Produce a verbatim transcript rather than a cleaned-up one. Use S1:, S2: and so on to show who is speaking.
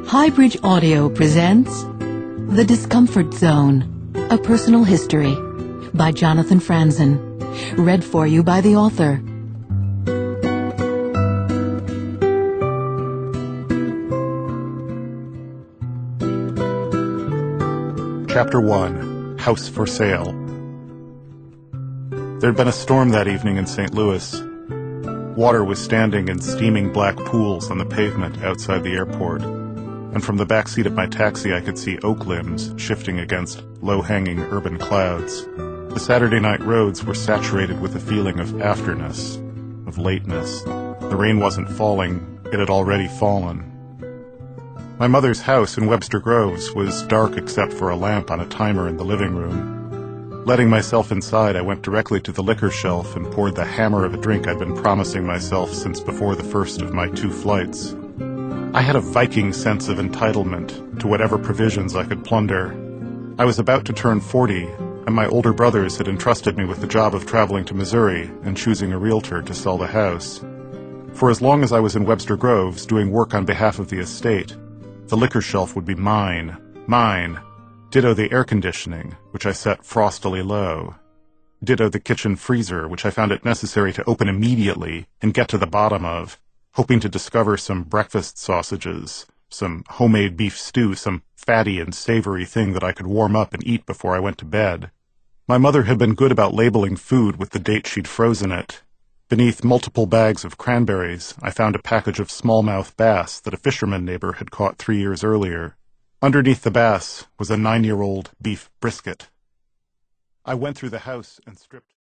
S1: Highbridge Audio presents The Discomfort Zone, A Personal History by Jonathan Franzen. Read for you by the author.
S2: Chapter one. House for Sale. There had been a storm that evening in Saint Louis. Water was standing in steaming black pools on the pavement outside the airport, and from the back seat of my taxi I could see oak limbs shifting against low-hanging urban clouds. The Saturday night roads were saturated with a feeling of afterness, of lateness. The rain wasn't falling, it had already fallen. My mother's house in Webster Groves was dark except for a lamp on a timer in the living room. Letting myself inside, I went directly to the liquor shelf and poured the hammer of a drink I'd been promising myself since before the first of my two flights. I had a Viking sense of entitlement to whatever provisions I could plunder. I was about to turn forty, and my older brothers had entrusted me with the job of traveling to Missouri and choosing a realtor to sell the house. For as long as I was in Webster Groves doing work on behalf of the estate, the liquor shelf would be mine, mine. Ditto the air conditioning, which I set frostily low. Ditto the kitchen freezer, which I found it necessary to open immediately and get to the bottom of, hoping to discover some breakfast sausages, some homemade beef stew, some fatty and savory thing that I could warm up and eat before I went to bed. My mother had been good about labeling food with the date she'd frozen it. Beneath multiple bags of cranberries, I found a package of smallmouth bass that a fisherman neighbor had caught three years earlier. Underneath the bass was a nine-year-old beef brisket. I went through the house and stripped